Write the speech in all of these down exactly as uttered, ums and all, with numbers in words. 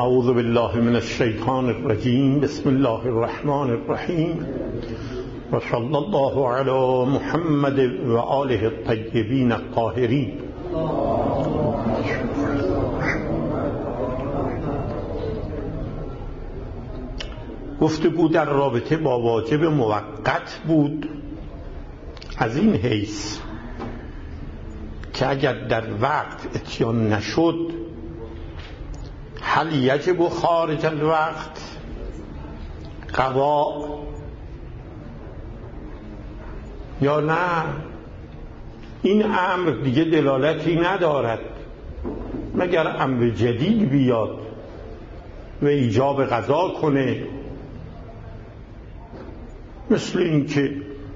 اعوذ بالله من الشیطان الرجیم. بسم الله الرحمن الرحیم و صلی الله علی محمد و آله الطیبین الطاهرین. گفتگو در رابطه با واجب موقت بود، از این حیث که اگر در وقت اتیان نشد هل یجب خارج الوقت قضا یا نه. این امر دیگه دلالتی ندارد مگر امر جدید بیاد و ایجاب قضا کنه، مثل این که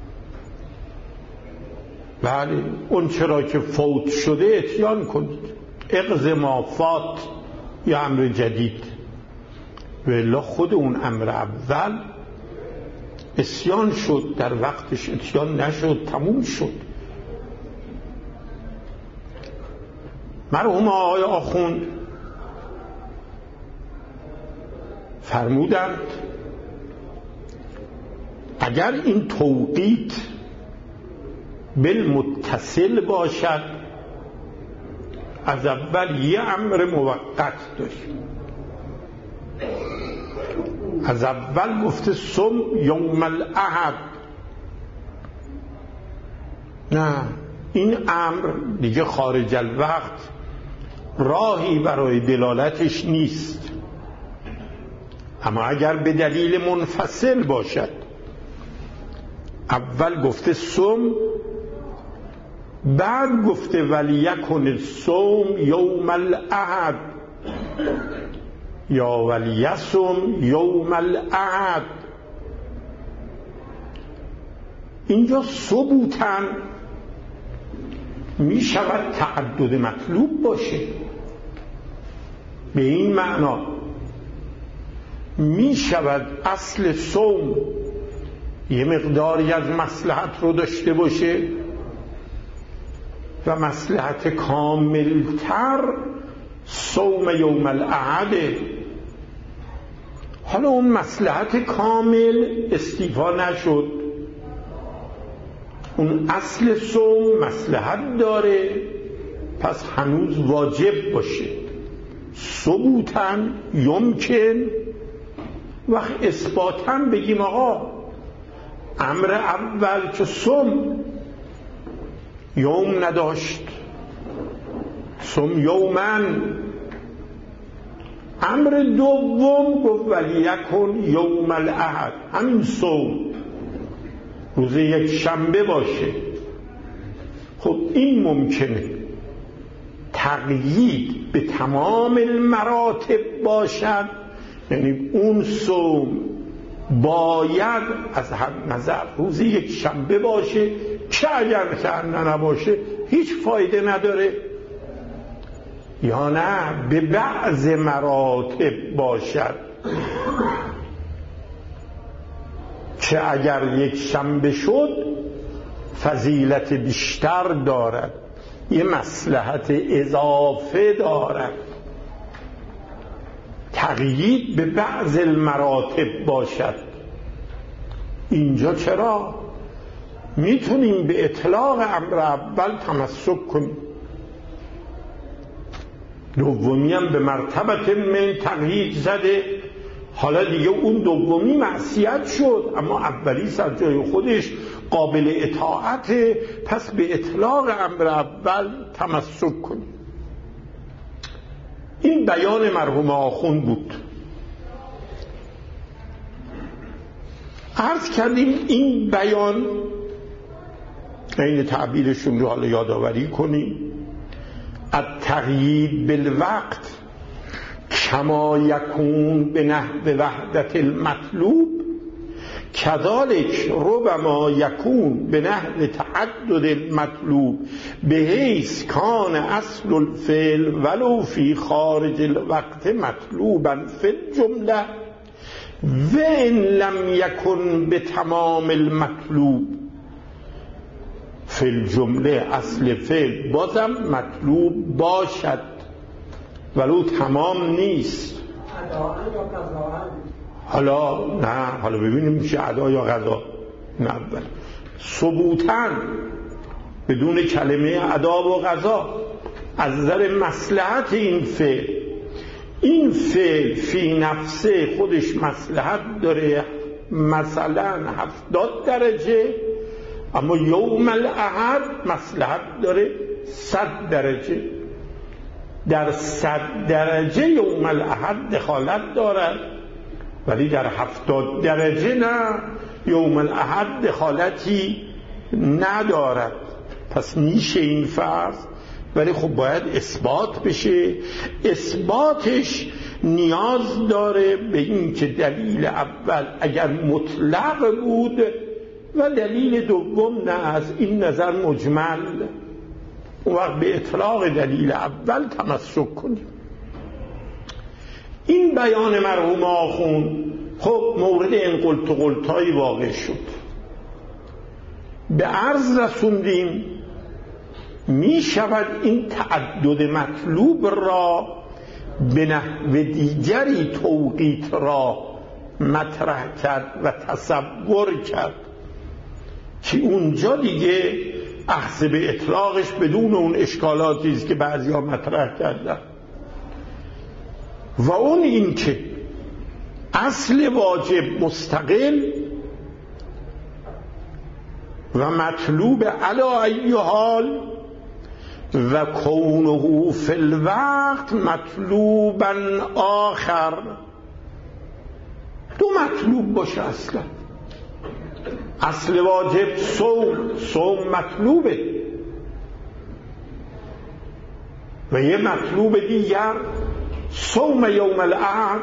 بله اون چرا که فوت شده اتیان کنید، اقض ما فات یا امر جدید. ولی خود اون امر اول اسیان شد، در وقتش اتیان نشد، تموم شد. مرحوم آقای آخوند فرمودند اگر این توقیت بالمتصل باشد، از اول یه امر موقت داریم. از اول گفته صم یوم الاحد، نه این امر دیگه خارج الوقت راهی برای دلالتش نیست. اما اگر به دلیل منفصل باشد، اول گفته صم بعد گفته ولیکن الصوم یوم الاحد یا ولیصم یوم الاحد، اینجا ثبوتاً می شود تعدد مطلوب باشه. به این معنا می شود اصل صوم یه مقداری از مصلحت رو داشته باشه و مصلحت کاملتر صوم یوم الاحد. حالا اون مصلحت کامل استیفا نشد، اون اصل صوم مصلحت داره، پس هنوز واجب باشه. ثبوتاً یمکن وقت اثباتاً بگیم آقا امر اول که صوم یوم نداشت، صوم یومن. امر دوم گفت ولیکن یوم الاحد، همین صوم روز یک شنبه باشه. خب این ممکنه تقیید به تمام المراتب باشد، یعنی اون صوم باید از هر نظر روز یک شنبه باشه که اگر که نباشه هیچ فایده نداره، یا نه به بعض مراتب باشد که اگر یک شنبه شد فضیلت بیشتر دارد، یه مصلحت اضافه دارد. تقیید به بعض المراتب باشد. اینجا چرا میتونیم به اطلاق امر اول تمسک کنیم، دومی هم به مرتبت من تقیید زده. حالا دیگه اون دومی معصیت شد، اما اولی از جای خودش قابل اطاعت، پس به اطلاق امر اول تمسک کنیم. این بیان مرحوم آخوند بود. عرض کردیم این بیان این تعبیرشون رو حالا یادآوری کنیم. التقیید بالوقت کما یکون به نحو وحدت المطلوب کذالک ربما یکون به نحو تعدد المطلوب به حیث کان اصل الفعل ولو فی خارج الوقت مطلوبا فی الجمله و ان لم یکن به تمام المطلوب فی الجمله. اصل فعل بازم مطلوب باشد ولو تمام نیست. حالا نه، حالا ببینیم میشه ادا یا قضا. نه اول ثبوتاً بدون کلمه ادا و قضا از نظر مصلحت این فعل، این فعل فی نفسه خودش مصلحت داره مثلا هفتاد درجه، اما یوم الاحد مصلحت داره صد درجه. در صد درجه یوم الاحد دخالت دارد، ولی در هفتاد درجه نه، یوم الاحد دخالتی ندارد. پس میشه این فرض، ولی خب باید اثبات بشه. اثباتش نیاز داره به این که دلیل اول اگر مطلق بود و دلیل دوم نه، از این نظر مجمل، اون وقت به اطلاق دلیل اول تمسک کنیم. این بیان مرحوم آخوند خب مورد این قلت و قلتایی واقع شد. به عرض رسوندیم می شود این تعدد مطلوب را به نحو دیگری توقیت را مطرح کرد و تصور کرد که اونجا دیگه اخذ به اطلاقش بدون اون اشکالاتی است که بعضی ها مطرح کردن، و اون این که اصل واجب مستقل و مطلوب علی ای حال و کونه فی الوقت مطلوبا آخر. دو مطلوب باشه اصلا. اصل واجب صوم، صوم مطلوبه، و یه مطلوب دیگر صوم یوم الاحد،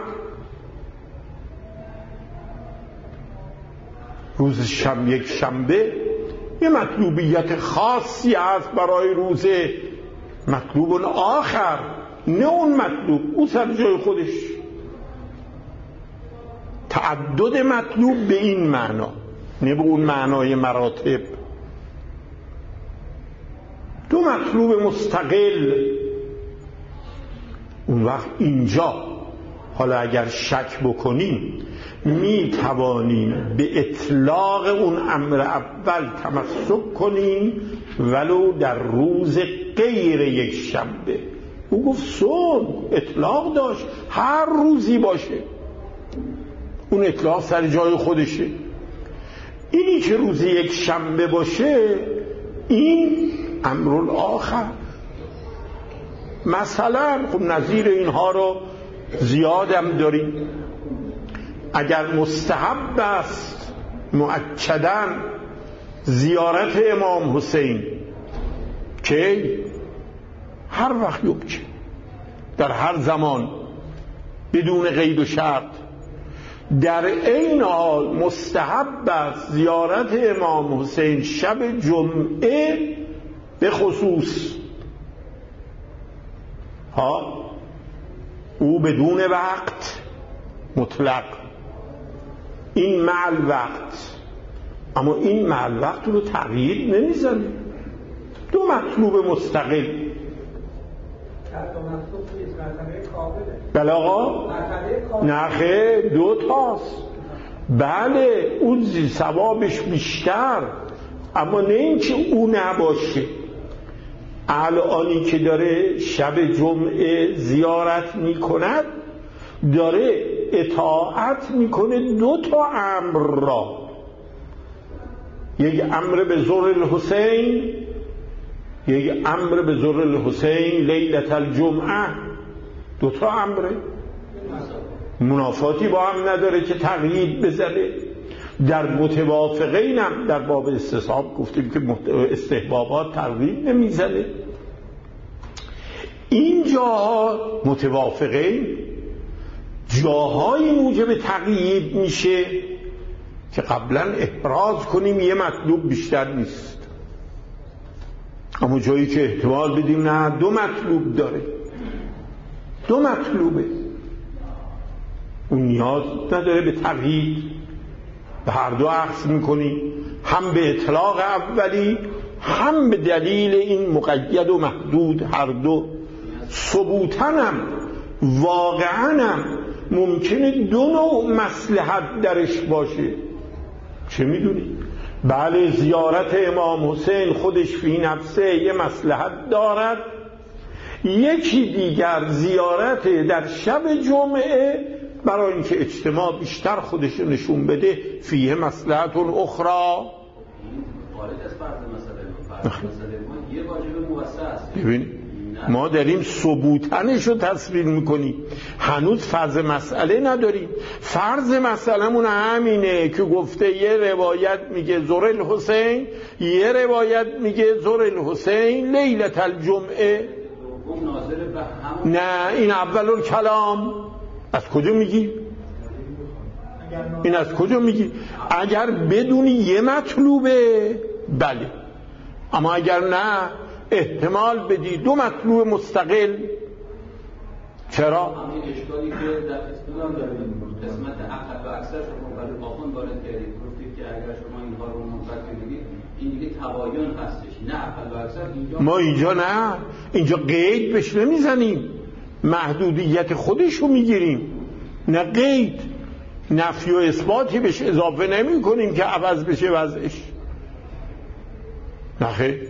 روز شم یک شنبه یه مطلوبیت خاصی هست برای روز مطلوب آخر، نه اون مطلوب او سر جای خودش. تعدد مطلوب به این معنا، نه به اون معنای مراتب. دو مطلوب مستقل. اون وقت اینجا حالا اگر شک بکنیم می توانیم به اطلاق اون امر اول تمسک کنیم ولو در روز غیر یک شنبه. او گفت صوم، اطلاق داشت، هر روزی باشه، اون اطلاق سر جای خودشه. اینی که روز یک شنبه باشه این امر آخر. مثلا خب نظیر اینها رو زیادم داریم. اگر مستحب است مؤکداً زیارت امام حسین که هر وقت یبکه، در هر زمان بدون قید و شرط، در این حال مستحب است زیارت امام حسین شب جمعه به خصوص ها، او بدون وقت مطلق، این مع الوقت، اما این مع الوقت رو تغییر نمیزنه. دو مطلوب مستقل. بله آقا، نخه دو تاست. بله اون ثوابش بیشتر، اما نه اینکه او نباشه. الانی که داره شب جمعه زیارت میکند داره اطاعت میکنه دو تا امر را، یک امر به ذر الحسین، یک امر به ذر الحسین لیلة الجمعه. دو تا امره، منافاتی با هم نداره که تقیید بزنه. در متوافقین هم در باب استصحاب گفتیم که استحبابات تقیید نمیزنه. این جاها متوافقین جاهای موجب تقیید میشه که قبلا احراز کنیم یه مطلوب بیشتر نیست، اما جایی که احتمال بدیم نه دو مطلوب داره، دو مطلوبه، اون نیاز نداره به تقیید، به هر دو عکس میکنیم، هم به اطلاق اولی هم به دلیل این مقید و محدود، هر دو ثبوتن هم واقعا هم ممکنه دو نوع مصلحت درش باشه. چه میدونی؟ بله زیارت امام حسین خودش فی نفسه یه مصلحت دارد، یکی دیگر زیارت در شب جمعه برای اینکه اجتماع بیشتر خودش نشون بده فیه مصلحت اخرى. خارج از فرض مسئله فرض مسئله ما یه واجب موسع است. ببین ما داریم ثبوتنش رو تصویر میکنیم، هنوز فرض مسئله نداریم. فرض مسئلهمون همینه که گفته یه روایت میگه زور الحسین، یه روایت میگه زور الحسین لیلت الجمعه. نه این اول الکلام. از کجا میگی؟ این از کجا میگی؟ اگر بدونی یه مطلوبه بله، اما اگر نه احتمال بدی دو مطلوب مستقل. چرا؟ همین اشکالی که در اسلام داریم قسمت عقل و اکثر شما برای آخوند وارد کردید، گفتید که اگر شما اینها رو منفرد کنید این دیگه تباین هستش، نه عقل و اکثر اینجا ما اینجا نه، اینجا قید بهش نمیزنیم، محدودیت خودشو میگیریم، نه قید، نفی و اثباتی بهش اضافه نمی کنیم که عوض بشه وضعش. نه خیر.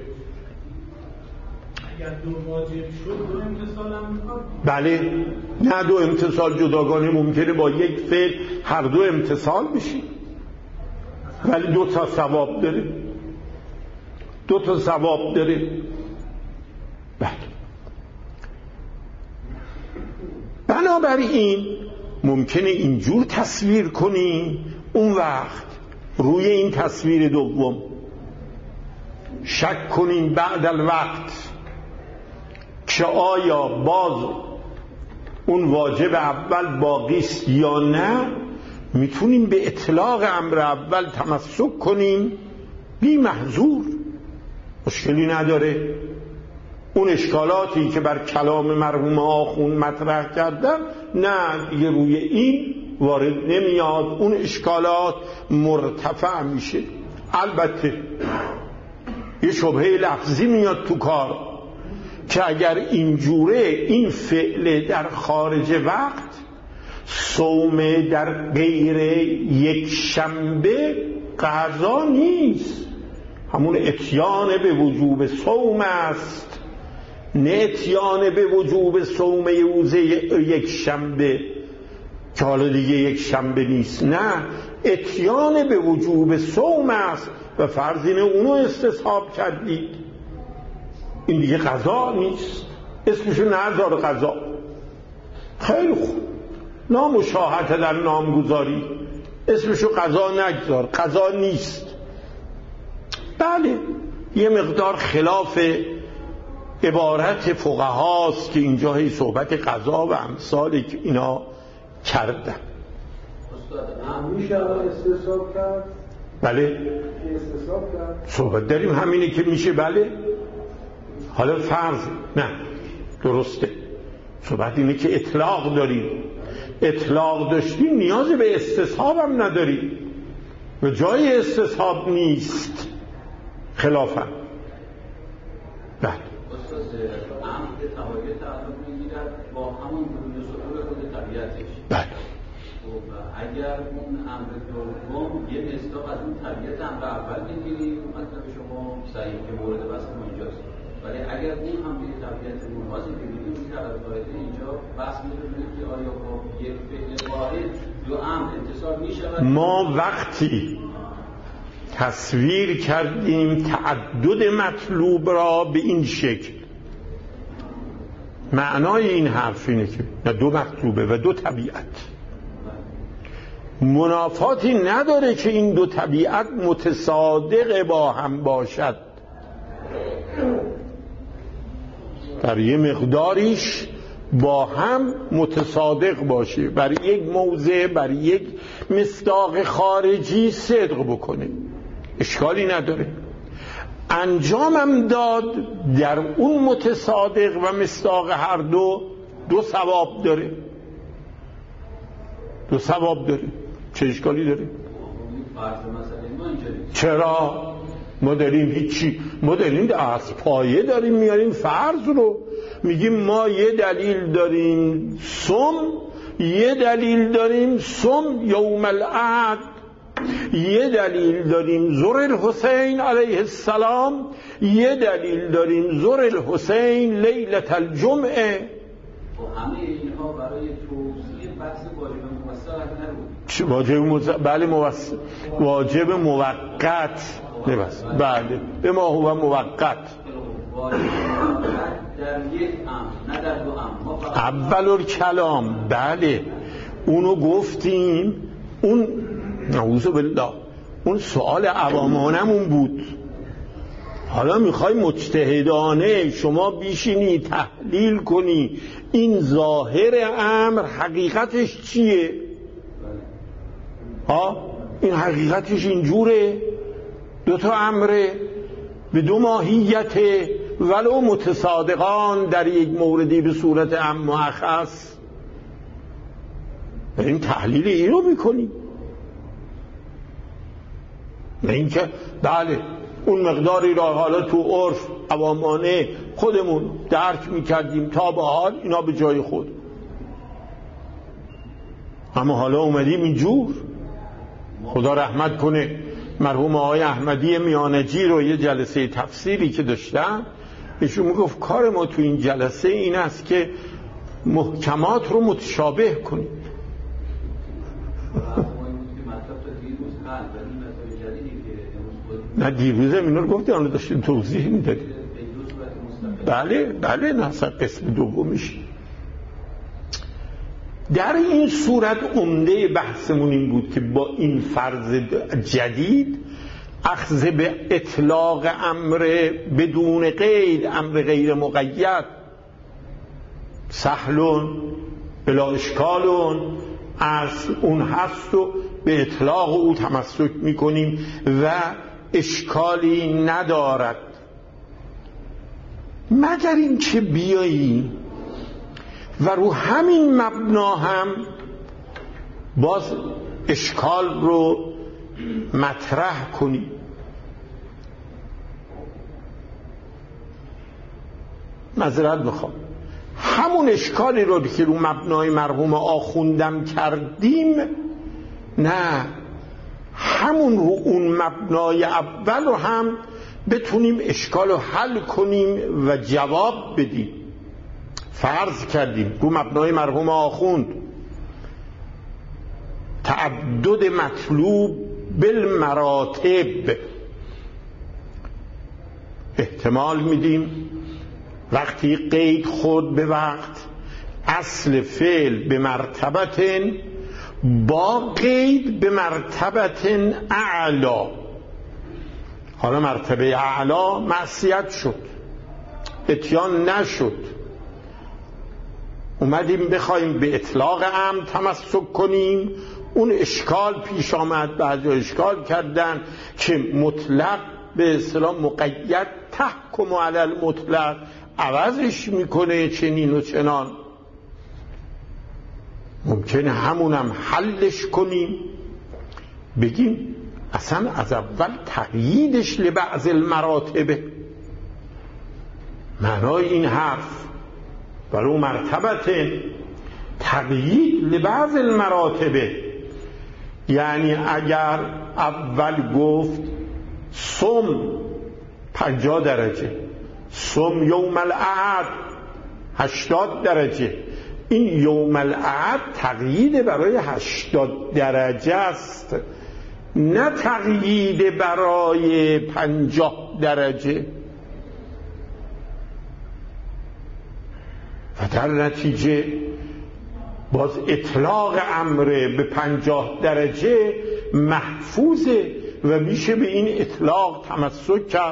اگر دو واجب شد دو امتصال هم میخواد؟ بله، نه دو امتصال جداگانه ممکنه با یک فعل هر دو امتصال بشی، ولی دو تا ثواب داره، دو تا ثواب داره. بله. بنابراین ممکنه اینجور تصویر کنی، اون وقت روی این تصویر دوم شک کنیم بعد الوقت که آیا باز اون واجب اول باقیست یا نه. میتونیم به اطلاق امر اول تمسک کنیم بی محظور، مشکلی نداره. اون اشکالاتی که بر کلام مرحوم آخوند مطرح کردن نه دیگه روی این وارد نمیاد، اون اشکالات مرتفع میشه. البته یه شبهه لفظی میاد تو کار که اگر اینجوره این فعل در خارج وقت صوم در غیر یک شنبه قضا نیست، همون اتیان به وجوب صوم است، نه اتیان به وجوب صوم روز یک شنبه که حالا دیگه یک شنبه نیست، نه اتیان به وجوب صوم است و فرض اینه اونو استصحاب کردید، این دیگه قضا نیست، اسمشو نذار قضا. خیلی خوب، نامشاهده در نامگذاری اسمشو قضا نگذار، قضا نیست. بله یه مقدار خلاف عبارت فقهاست که اینجا هی صحبت قضا و امثال که اینا کردن. میشه استصحاب کرد؟ بله استصحاب کرد؟ صحبت داریم همینه که میشه. بله حالا فرض نه درسته، صحبت اینه که اطلاق داریم، اطلاق داشتیم نیاز به استصحاب هم نداریم و جای استصحاب نیست خلافا. بله استاد عمد تهایی تعلق میگیرد با همون بروز سطور خود طبیعتش. بله اگر اون امر دوم یه مصداق از اون طبیعت امر اول میگیریم مطلب شما صحیح که مورد بحث ما اینجاست، ولی اگر اون هم یه طبیعت منحازی ببینیم که در قاعده اینجا بحث می‌کنیم که آیا با یک فعل واحد دو امر اتصال می‌شود. ما وقتی تصویر کردیم تعدد مطلوب را به این شکل، معنای این حرف اینه که نه دو مطلوبه و دو طبیعت، منافاتی نداره که این دو طبیعت متصادق با هم باشد، در یه مقداریش با هم متصادق باشه، برای یک موضع برای یک مصداق خارجی صدق بکنه، اشکالی نداره. انجامم داد در اون متصادق و مصداق هر دو دو ثواب داره، دو ثواب داره، چه اشکالی داره؟ چرا؟ ما داریم هیچی، ما داریم از پایه داریم میاریم فرض رو، میگیم ما یه دلیل داریم سم یه دلیل داریم صم یوم العهد، یه دلیل داریم ظهر الحسین علیه السلام، یه دلیل داریم ظهر الحسین لیلة الجمعه. و همه اینها برای توصیل بحث واجب موثق نبود. چه واجب موثق؟ بله موثق، واجب موقت نبست. بله به ما هو موقت. واجب در یک امر نه در دو امر. اول الکلام بله اونو گفتیم، اون نعوذ بالله اون سوال عوامانمون بود. حالا میخوای مجتهدانه شما بیشینی تحلیل کنی این ظاهر امر حقیقتش چیه؟ ها این حقیقتش اینجوره، دوتا امره به دو ماهیته ولو متصادقان در یک موردی به صورت عام و اخص. این تحلیل این رو میکنی، نه اینکه بله اون مقداری را حالا تو عرف عوامانه خودمون درک میکردیم تا به حال اینا به جای خود، اما حالا اومدیم اینجور. خدا رحمت کنه مرحوم آقای احمدی میانجی رو یه جلسه تفسیری که داشتن ایشون میگفت کار ما تو این جلسه این است که محکمات رو متشابه کنیم. نه دیروز هم اینا رو گفتیم، آنو داشتیم توضیح میدادیم. بله بله نه قسم دومیش. در این صورت عمده بحثمون این بود که با این فرض جدید اخذ به اطلاق امر بدون قید، امر غیر مقید، سهلون بلا اشکالون اصل اون هست و به اطلاق او تمسک میکنیم و اشکالی ندارد، مگر این که بیایی و رو همین مبنا هم باز اشکال رو مطرح کنی. معذرت میخوام، همون اشکالی رو که رو مبنای مرحوم آخوندم کردیم، نه همون رو اون مبنای اول رو هم بتونیم اشکال رو حل کنیم و جواب بدیم. فرض کردیم رو مبنای مرحوم آخوند تعدد مطلوب بالمراتب احتمال میدیم وقتی قید خود به وقت، اصل فعل به مرتبت با قید به مرتبت اعلا. حالا مرتبه اعلا معصیت شد، اتیان نشد، اومدیم بخوایم به اطلاق امر تمسک کنیم، اون اشکال پیش آمد، بعضی اشکال کردن که مطلق به اصطلاح مقید تحکم علی المطلق عوضش میکنه چنین و چنان. ممکنه همونم حلش کنیم، بگیم اصلا از اول تقییدش لبعض المراتبه. معنای این حرف برای مرتبت تقیید لبعض المراتبه، یعنی اگر اول گفت صم پنجاه درجه، صم یوم العهد هشتاد درجه، این یوم العهد تقیید برای هشتاد درجه است، نه تقیید برای پنجاه درجه. و در نتیجه باز اطلاق امر به پنجاه درجه محفوظه و میشه به این اطلاق تمسک کرد.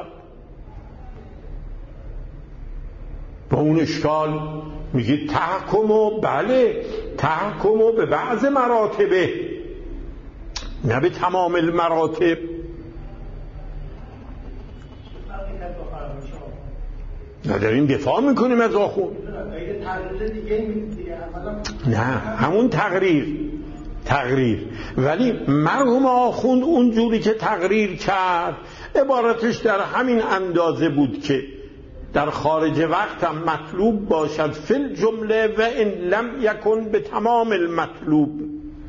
با اون اشکال میگید تحکمو، بله تحکمو به بعض مراتبه نه به تمام المراتب. نداریم دفاع میکنیم از آخون، نه همون تقریر تقریر ولی مرحوم آخوند اونجوری که تقریر کرد عبارتش در همین اندازه بود که در خارج وقت هم مطلوب باشد فی الجمله و ان لم یکن به تمام المطلوب.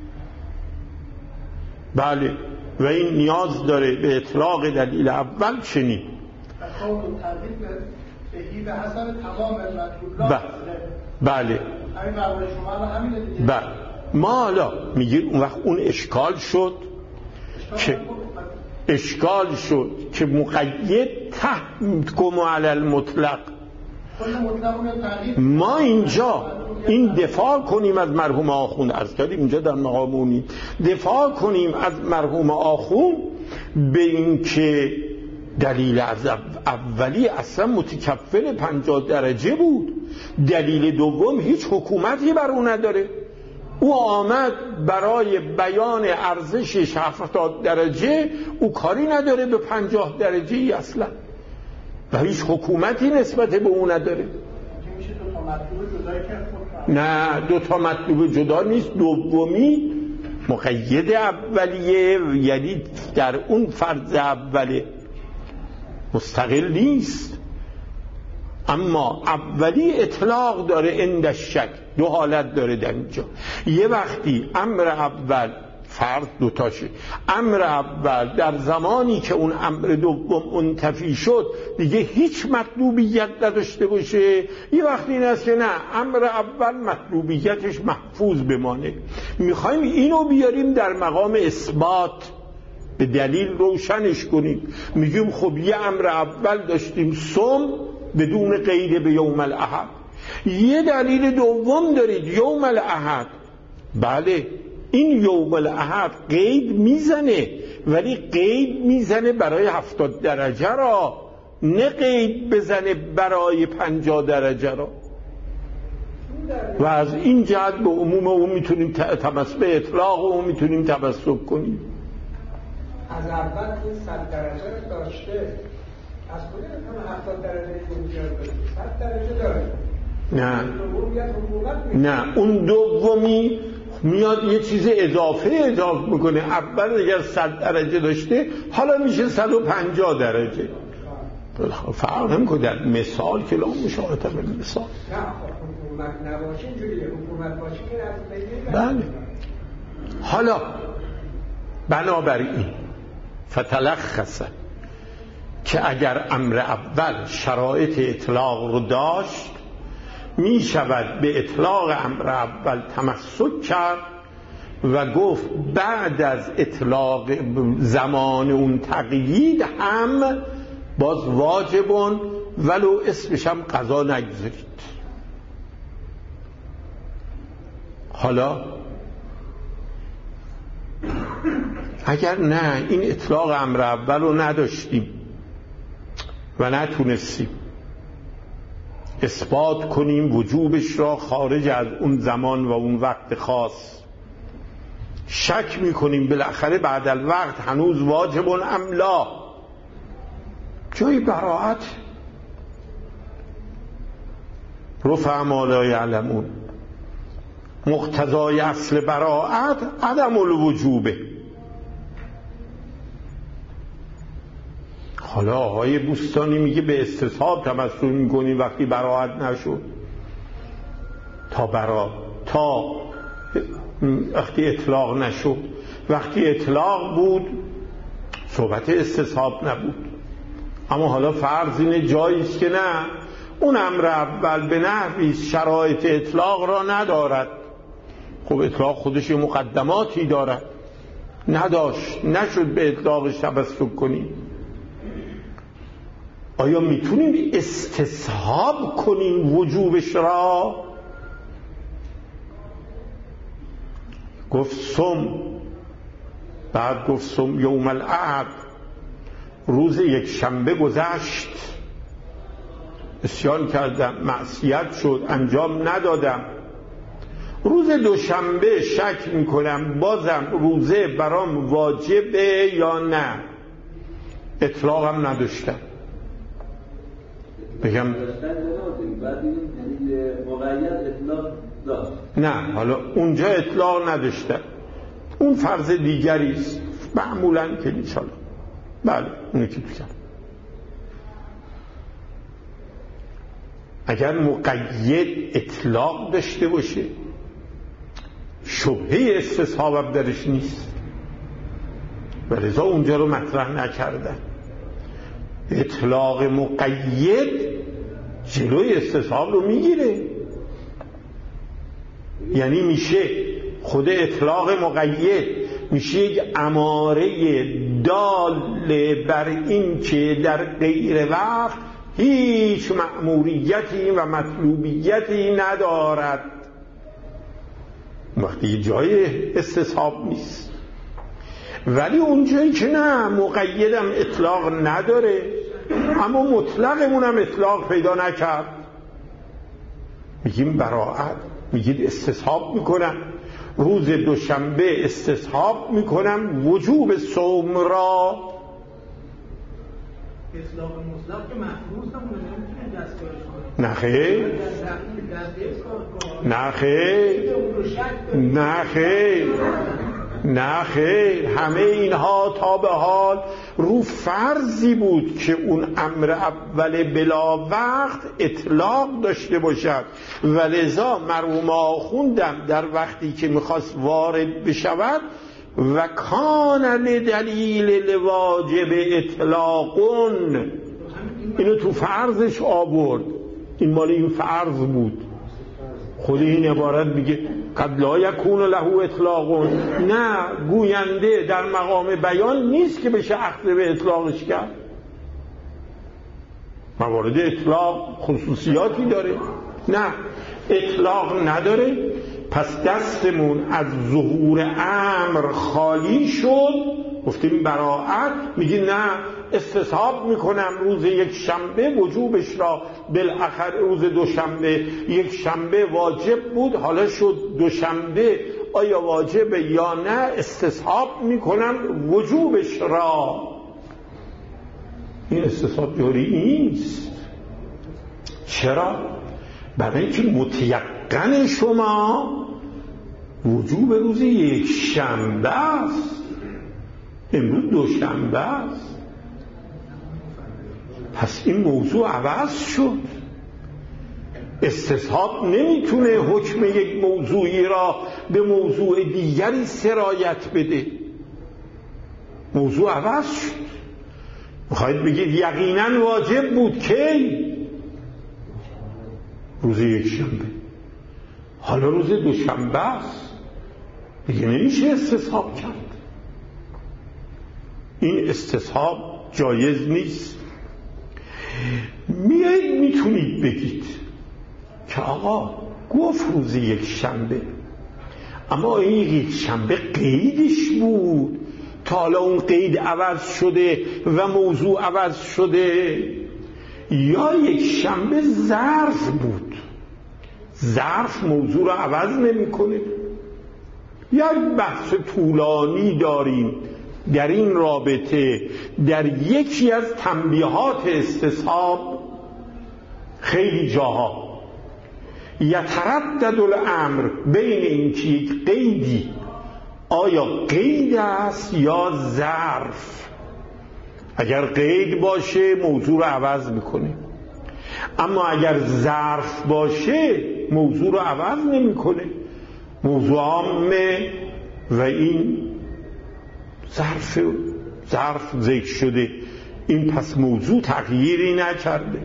بله و این نیاز داره به اطلاق دلیل اول چنین بله بله ما حالا میگیم اون وقت اون اشکال شد که اشکال شد که مقید تحکم علی المطلق. ما اینجا این دفاع کنیم از مرحوم آخوند، عرض کردیم اینجا در مقامونی دفاع کنیم از مرحوم آخوند به این که دلیل از اولی اصلا متکفل پنجاه درجه بود، دلیل دوم هیچ حکومتی بر اون نداره. او آمد برای بیان ارزشش هفتاد درجه، او کاری نداره به پنجاه درجه ای اصلا و هیچ حکومتی نسبت به او نداره. نه دو تا مطلوب جدا نیست، دومی مقید اولیه یعنی در اون فرض اوله مستقل نیست، اما اولی اطلاق داره عند الشک. دو حالت داره در اینجا، یه وقتی امر اول فرض دوتاشه، امر اول در زمانی که اون امر دوم منتفی شد دیگه هیچ مطلوبیت نداشته باشه، یه وقتی این است که نه امر اول مطلوبیتش محفوظ بمانه. میخوایم اینو بیاریم در مقام اثبات، به دلیل روشنش کنیم. میگیم خب یه امر اول داشتیم صوم بدون قید به یوم الاحد، یه دلیل دوم دارید یوم الاحد. بله این یوم الاحد قید میزنه، ولی قید میزنه برای هفتاد درجه را، نه قید بزنه برای پنجاه درجه را. و از این جهت به عموم اون میتونیم تمسک به اطلاق اون میتونیم تمسک کنیم. از اول این صد درجه رو داشته، از کجا میتونه هفتاد درجه اینجا داره؟ صد درجه داره. نه نه اون دومی میاد یه چیز اضافه اضافه میکنه. اول اگر صد درجه داشته حالا میشه صد و پنجاه درجه. فرق نمیکنه در مثال که لا مشاهده به مثال. نه حکومت نباشه اینجوریه، حکومت باشه که از بله. حالا بنابراین فتلخصه که اگر امر اول شرایط اطلاق رو داشت می شود به اطلاق امر اول تمسک کرد و گفت بعد از اطلاق زمان اون تقیید هم باز واجبون ولو اسمش هم قضا نگذارید. حالا اگر نه این اطلاق امر اول رو نداشتیم و نتونستیم اثبات کنیم وجوبش را خارج از اون زمان و اون وقت خاص، شک میکنیم بالاخره بعد الوقت هنوز واجبون ام لا، جای براعت رفع ما لا یعلمون. مقتضای اصل براعت عدم الوجوبه. حالا آقای بوستانی میگه به استصحاب تمسک میکنیم وقتی براعت نشد، تا برا تا وقتی اطلاق نشد. وقتی اطلاق بود صحبت استصحاب نبود. اما حالا فرض اینه جاییست که نه اون امر اول به نحوی شرایط اطلاق را ندارد. خب اطلاق خودش مقدماتی دارد، نداشت، نشد به اطلاقش تمسک کنیم. آیا میتونیم استصحاب کنیم وجوبش را؟ گفت سم، بعد گفت سم یوم الاحد، روز یک شنبه گذشت، عصیان کردم، معصیت شد، انجام ندادم. روز دوشنبه شک میکنم بازم روزه برام واجبه یا نه، اطلاقم نداشتم. بگم نه حالا اونجا اطلاق نداشتم، اون فرض دیگریست معمولا که نیست. حالا بله اونی که بگم اگر مقید اطلاق داشته باشه شبهه استصحاب هم درش نیست و لذا اونجا رو مطرح نکردن. اطلاق مقید جلوی استصحاب رو میگیره، یعنی میشه خود اطلاق مقید میشه یک اماره دال بر این که در غیر وقت هیچ مأموریتی و مطلوبیتی ندارد، وقتی جای استصحاب نیست. ولی اونجایی که نه مقیدم اطلاق نداره اما مطلقمون هم اطلاق پیدا نکرد، میگیم براعت، میگید استصحاب میکنم روز دوشنبه، استصحاب میکنم وجوب صوم را. اطلاق مطلق که محفوظ هم نمیتونه دستکارش کنه. نه خیر نه خیر نه خیر نه خیر، همه اینها تا به حال رو فرضی بود که اون امر اول بلا وقت اطلاق داشته باشد و لذا مرحوم آخوندم در وقتی که میخواست وارد بشود و کان لدلیل لواجب اطلاقون، اینو تو فرضش آورد، این مال این فرض بود. خود این عبارت میگه قد لا یکون له اطلاقون، نه گوینده در مقام بیان نیست که بشه اخذ به اطلاقش کرد. موارد اطلاق خصوصیاتی داره، نه اطلاق نداره. پس دستمون از ظهور امر خالی شد، گفتیم براعت، میگی نه استصحاب میکنم روز یک شنبه وجوبش را، بالاخره روز دوشنبه یک شنبه واجب بود حالا شد دوشنبه، آیا واجبه یا نه، استصحاب میکنم وجوبش را. این استصحاب جاری نیست. چرا؟ برای اینکه متیقن شما وجوب روز یک شنبه است، امروز دوشنبه است. پس این موضوع عوض شد. استصحاب نمیتونه حکم یک موضوعی را به موضوع دیگری سرایت بده. موضوع عوض شد. میخواید بگید یقینا واجب بود کی؟ روز یک شنبه، حالا روز دوشنبه است، دیگه نمیشه استصحاب کرد. این استصحاب جایز نیست. میایید میتونید بگید که آقا گفت روز یک شنبه، اما این یک شنبه قیدش بود، تا حالا اون قید عوض شده و موضوع عوض شده، یا یک شنبه ظرف بود، ظرف موضوع رو عوض نمی‌کنه. یک بحث طولانی داریم در این رابطه در یکی از تنبیهات استصحاب، خیلی جاها یتردد الامر بین این که یک قیدی آیا قید است یا ظرف. اگر قید باشه موضوع رو عوض میکنه، اما اگر ظرف باشه موضوع رو عوض نمیکنه. موضوع عامه و این ظرف ظرف ذکر شده، این پس موضوع تغییری نکرده.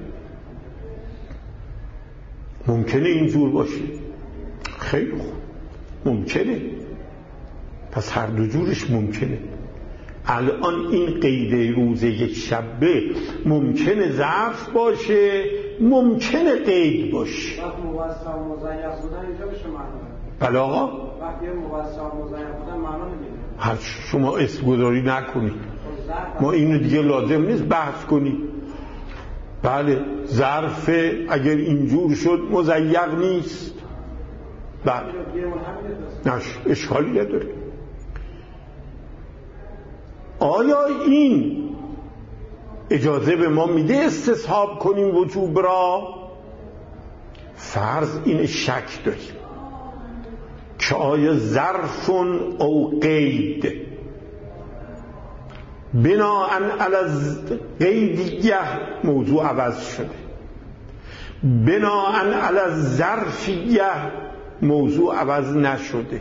ممکنه اینجور باشه، خیلی خوب، ممکنه. پس هر دو جورش ممکنه. الان این قید روز یک شنبه ممکنه ظرف باشه، ممکنه قید باشه. وقت موسع و مضیق بودن اینجا بشه معنا. بله آقا، وقتی موسع و مضیق بودن معنا نمیده. هر شما اسم گذاری نکنید، ما اینو دیگه لازم نیست بحث کنید. بله ظرف اگر اینجور شد مضیق نیست، بله نش اشکالی نداره. آیا این اجازه به ما میده استصحاب کنیم وجوب را؟ فرض این شک داریم که آیا ظرف او قید بناءً علی قیدیه موضوع عوض شده، بناءً علی الظرفیه موضوع عوض نشده.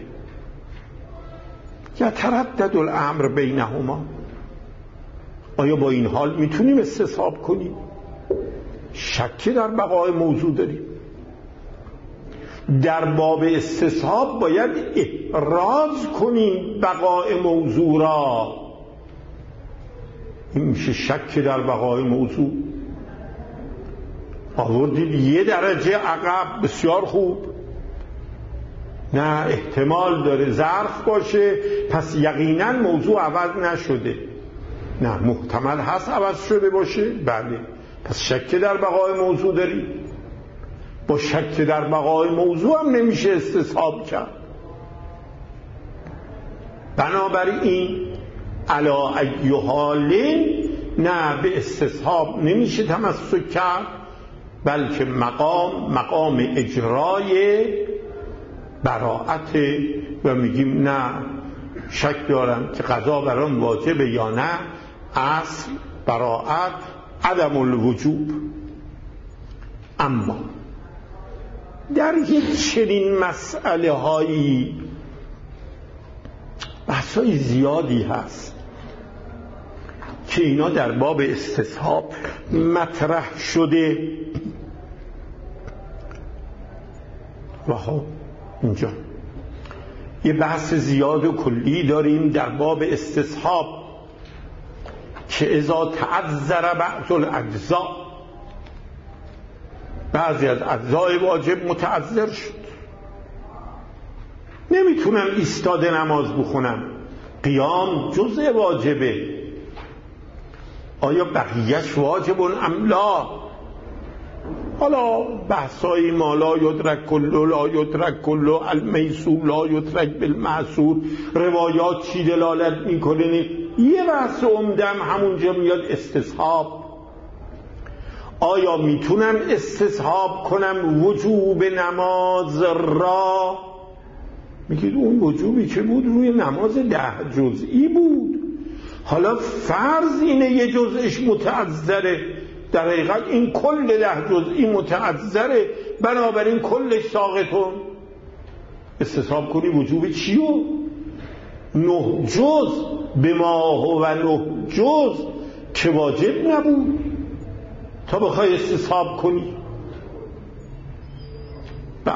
یتردد الامر بینهما، آیا با این حال میتونیم استصحاب کنیم؟ شکی در بقای موضوع داریم. در باب استصحاب باید احراز کنیم بقای موضوع را. این میشه شک در بقای موضوع. آوردید یه درجه عقب، بسیار خوب. نه، احتمال داره ظرف باشه، پس یقینا موضوع عوض نشده. نه، محتمل هست عوض شده باشه. بله، پس شک در بقای موضوع داریم. با شک در بقای موضوع هم نمیشه استصحاب کرد. بنابراین علا ای حال نه، به استصحاب نمیشه تمسک کرد، بلکه مقام مقام اجرای براعت و میگیم نه، شک دارم که قضا بر آن واجبه یا نه. اصل براعت، عدم الوجوب. اما در یک چنین مسئله هایی بحثای زیادی هست که اینا در باب استصحاب مطرح شده و خب اینجا یه بحث زیاد و کلی داریم در باب استصحاب که اذا تعذر بعض الاجزاء، بعضی از اجزای واجب متعذر شد، نمیتونم ایستاده نماز بخونم، قیام جزء واجبه، آیا بقیهش واجب ام لا؟ حالا بحثای ما لا یدرک کلو لا یدرک کلو، المیسور لا یدرک بالمعسور، روایات چی دلالت میکنه؟ یه بحث عمدم همونجا میاد استصحاب. آیا میتونم استصحاب کنم وجوب نماز را؟ میگید اون وجوبی که بود روی نماز ده جزئی بود، حالا فرض اینه یه جزءش متعذره، در حقیقت این کل ده جزئی متعذره، بنابراین کلش ساقطون. استصحاب کنی وجوب چیو؟ نه جز به ما و نه جز که واجب نبود تا بخوای استصحاب کنی. بله،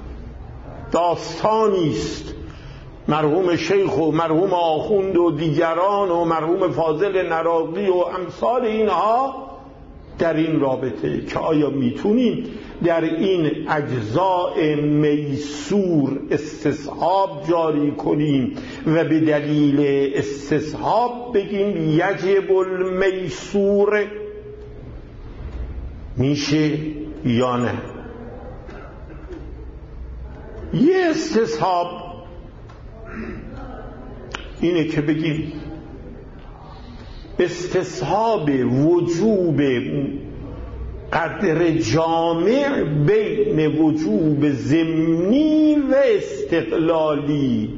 داستانیست مرحوم شیخ و مرحوم آخوند و دیگران و مرحوم فاضل نراقی و امثال اینها در این رابطه که آیا میتونیم در این اجزاء میسور استصحاب جاری کنیم و به دلیل استصحاب بگیم یجب المیسور، میشه یا نه؟ یه استصحاب اینه که بگیم استصحاب وجوب قدر جامع بین وجوب ضمنی و استقلالی.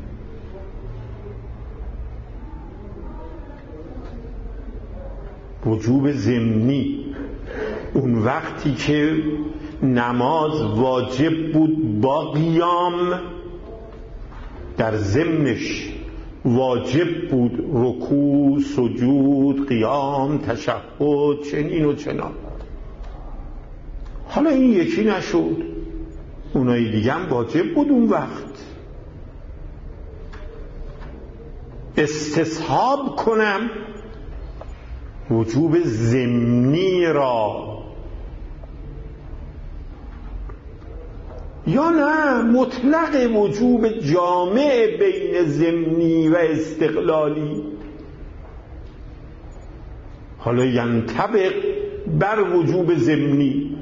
وجوب ضمنی اون وقتی که نماز واجب بود با قیام، در ضمنش واجب بود رکوع، سجود، قیام، تشهد، چنین و چنان. حالا این یکی نشد، اونایی دیگه هم واجب بود اون وقت. استصحاب کنم وجوب ضمنی را یا نه مطلق وجوب جامع بین ضمنی و استقلالی؟ حالا ینطبق بر وجوب ضمنی.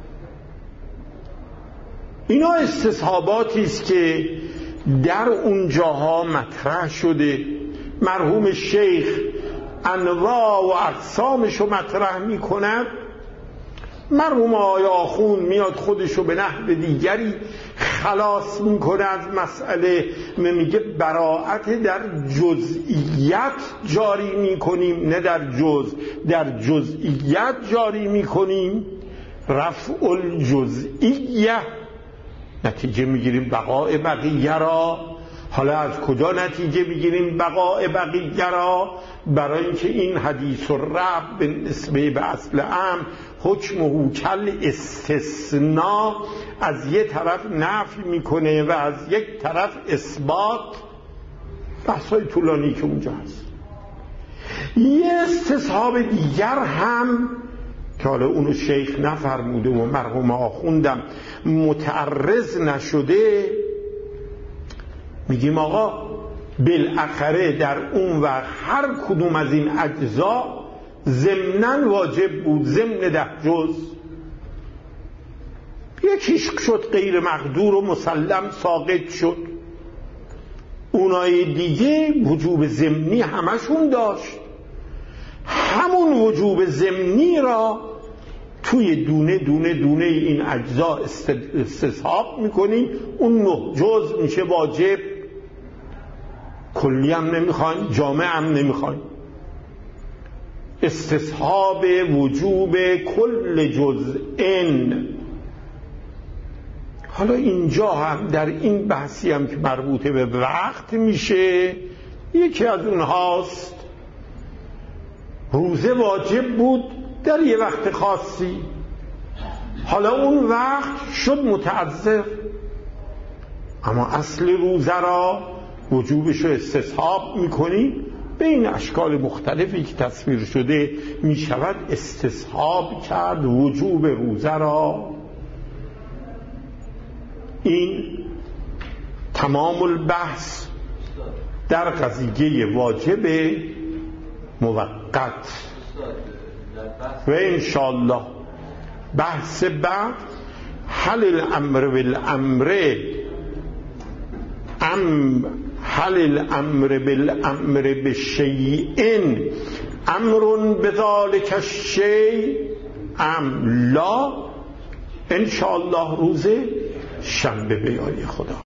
اینا استصحاباتی است که در اون جاها مطرح شده. مرحوم شیخ انواع و اقسامشو مطرح میکند، مرحوم آقای آخوند میاد خودشو به نحو دیگری خلاص میکنه از مسئله، میگه براعت در جزئیت جاری میکنیم، نه در جز، در جزئیت جاری میکنیم رفع الجزئیه، نتیجه میگیریم بقاء بقیه را. حالا از کجا نتیجه بگیریم بقاء بقیه را؟ برای اینکه این حدیث الرفع به نسبه به اصل امر حکمه کل استثناء، از یک طرف نفی میکنه و از یک طرف اثبات. بحثای طولانی که اونجا هست. یه استصحاب دیگر هم که حالا اونو شیخ نفرموده و مرحوم آخوندم متعرض نشده، میگیم آقا بالاخره در اون وقت هر کدوم از این اجزا ضمناً واجب بود، ضمن ده جز. یکیش شد غیر مقدور و مسلم ساقط شد، اونای دیگه وجوب ضمنی همشون داشت. همون وجوب ضمنی را توی دونه دونه دونه این اجزا استصحاب میکنیم، اون نه جز میشه واجب. کلی هم نمیخوایم، جامع هم نمیخوایم. استصحاب وجوب کل جزءن. حالا اینجا هم در این بحثی هم که مربوطه به وقت میشه، یکی از اونهاست روزه واجب بود در یه وقت خاصی، حالا اون وقت شد متعذر، اما اصل روزه را وجوبش رو استصحاب میکنی. به این اشکال مختلفی که تصویر شده میشود استصحاب کرد وجوب روزه را. این تمام البحث در قضیه واجب موقت. و انشاءالله بحث بعد حل الامر بالامر ام حل الامر بالامر بشیء امر بذالک الشیء ام لا. انشاءالله روز شنبه به یاری خدا.